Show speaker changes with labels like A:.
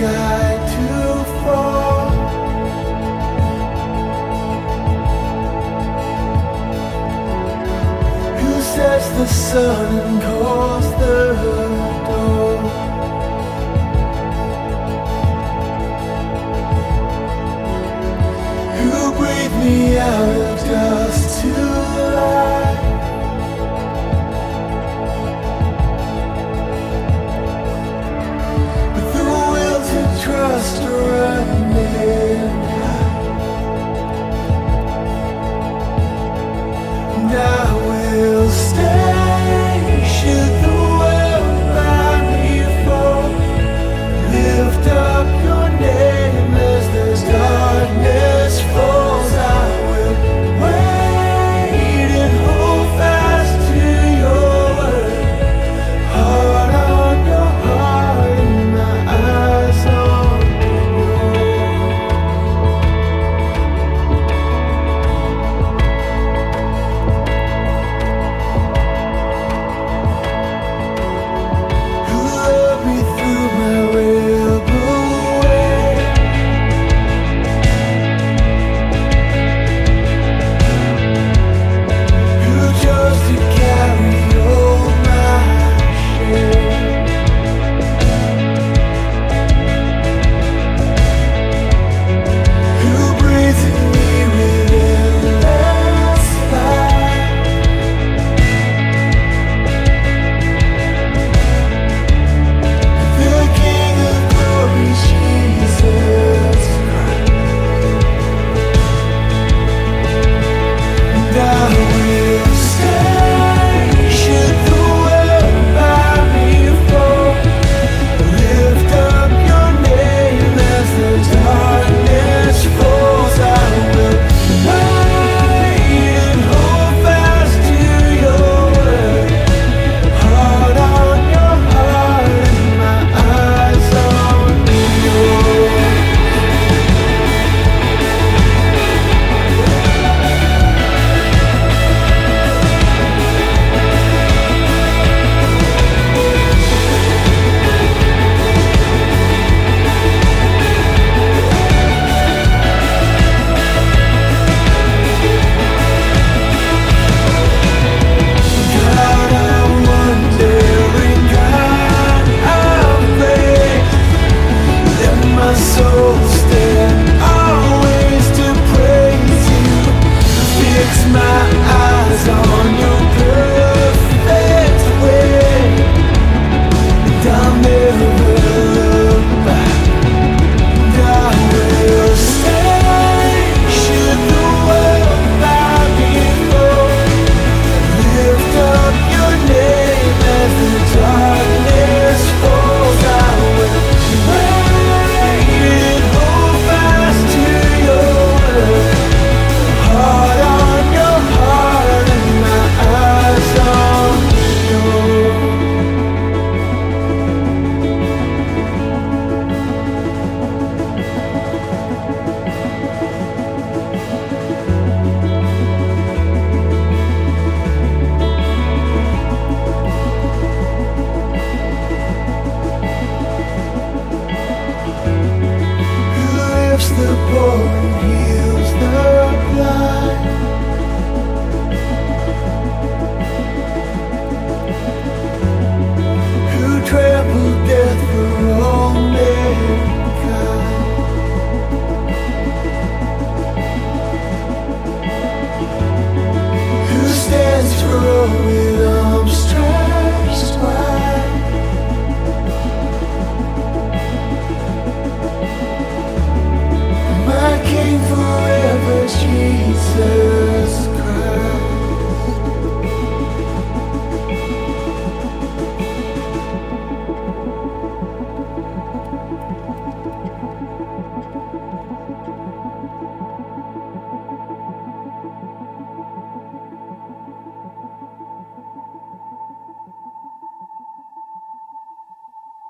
A: sky to fall. Who sets the sun and calls the dawn? Who breathed me out of dust to life? Trust running high, and I will stay. Should the world let me fall, lift up your name as the darkness falls. I will wait and hold fast to your word. Heart on your heart and my eyes on. The boy heals the blind.